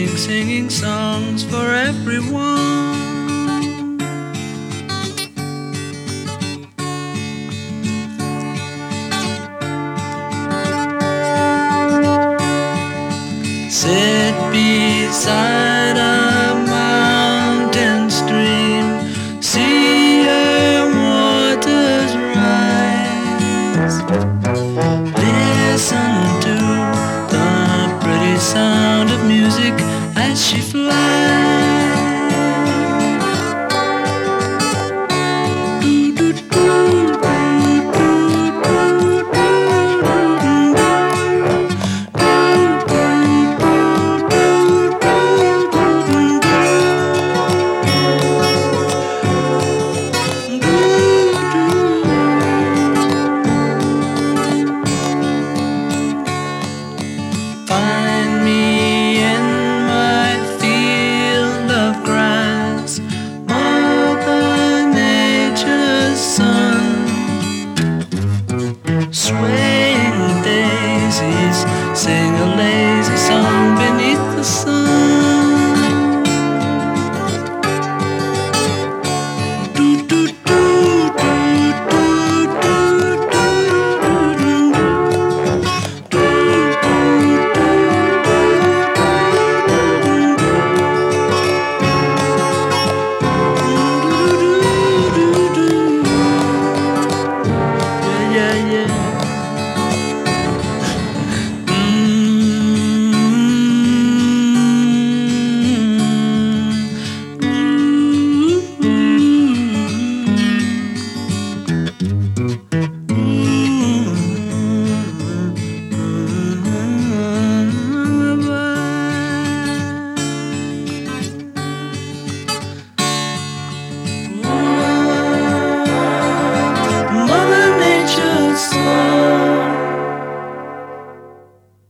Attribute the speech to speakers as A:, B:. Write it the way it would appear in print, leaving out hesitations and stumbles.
A: singing songs for everyone. Sit beside a mountain stream, see her waters rise. Listen to the pretty sound of music as she flies. Find me in my field of grass, Mother Nature's son. Sway